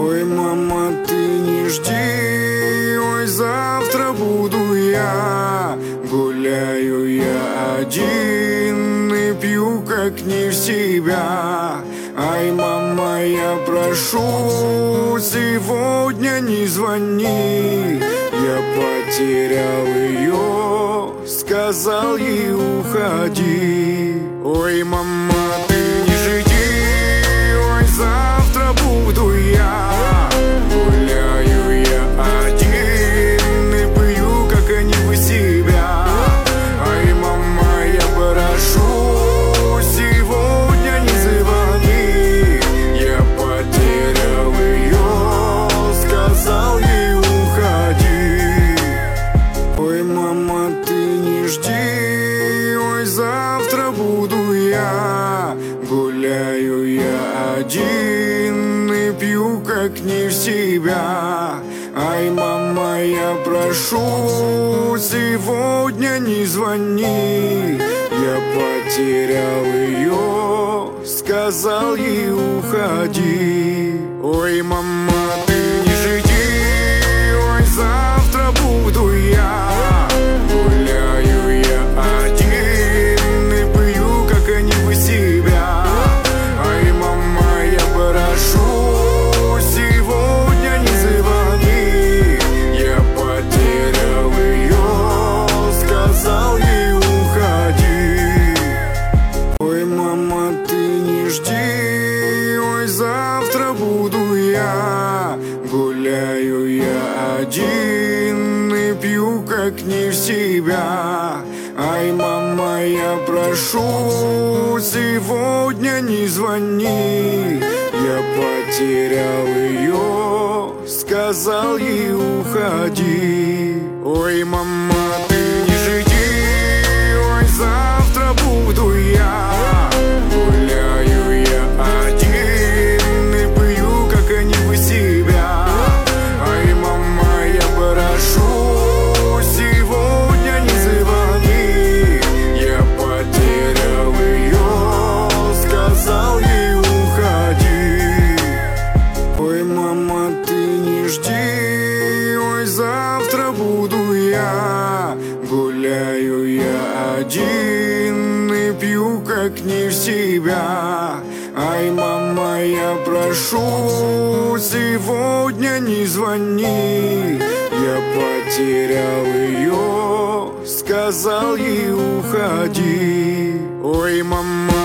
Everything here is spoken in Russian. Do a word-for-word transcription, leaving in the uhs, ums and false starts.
Ой, мама, ты не жди, ой, завтра буду я. Гуляю я один и пью, как не в себя. Ай, мама, я прошу, сегодня не звони. Я потерял ее, сказал ей уходи. Ой, мама, ты не жди, ой, завтра буду я. Гуляю я один и пью, как не в себя. Ай, мама, я прошу, сегодня не звони. Я потерял ее, сказал ей уходи. Ой, мама, ты не жди, ой, завтра буду я. Гуляю я один и пью, как не в себя. Ай, мама, я прошу, сегодня не звони. Я потерял ее, сказал ей уходи. Ой, мама, ты не жди, ой, завтра буду я. Гуляю я один и пью, как не в себя. Ай, мама, я прошу, сегодня не звони. Я потерял ее, сказал ей уходи. Ой, мама, ты не жди, ой, завтра буду я. Гуляю я один и пью, как не в себя. Ай, мама, я прошу, сегодня не звони. Я потерял ее, сказал ей уходи. Ой, мама, ты не жди, ой, завтра буду я. Гуляю я один и пью, как не в себя. Ай, мама, я прошу, сегодня не звони. Я потерял ее, сказал ей уходи. Ой, мама, ты не жди, ой, завтра буду я. Гуляю я один и пью, как не в себя. Ай, мама, я прошу, сегодня не звони. Я потерял ее, сказал ей уходи. Ой, мама.